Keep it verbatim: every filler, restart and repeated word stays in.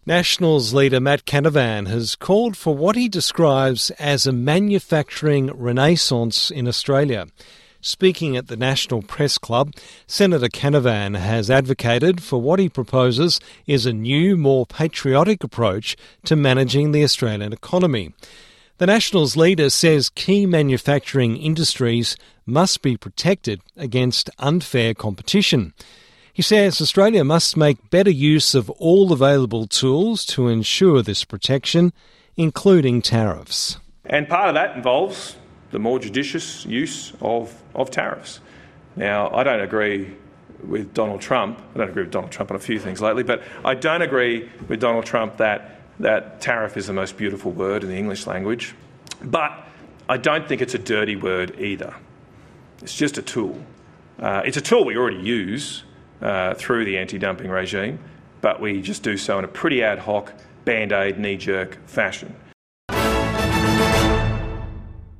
Nationals leader Matt Canavan has called for what he describes as a manufacturing renaissance in Australia. Speaking at the National Press Club, Senator Canavan has advocated for what he proposes is a new, more patriotic approach to managing the Australian economy. The Nationals leader says key manufacturing industries must be protected against unfair competition. He says Australia must make better use of all available tools to ensure this protection, including tariffs. And part of that involves the more judicious use of, of tariffs. Now, I don't agree with Donald Trump. I don't agree with Donald Trump on a few things lately, but I don't agree with Donald Trump that, that tariff is the most beautiful word in the English language. But I don't think it's a dirty word either. It's just a tool. Uh, it's a tool we already use uh, through the anti-dumping regime, but we just do so in a pretty ad hoc, band-aid, knee-jerk fashion.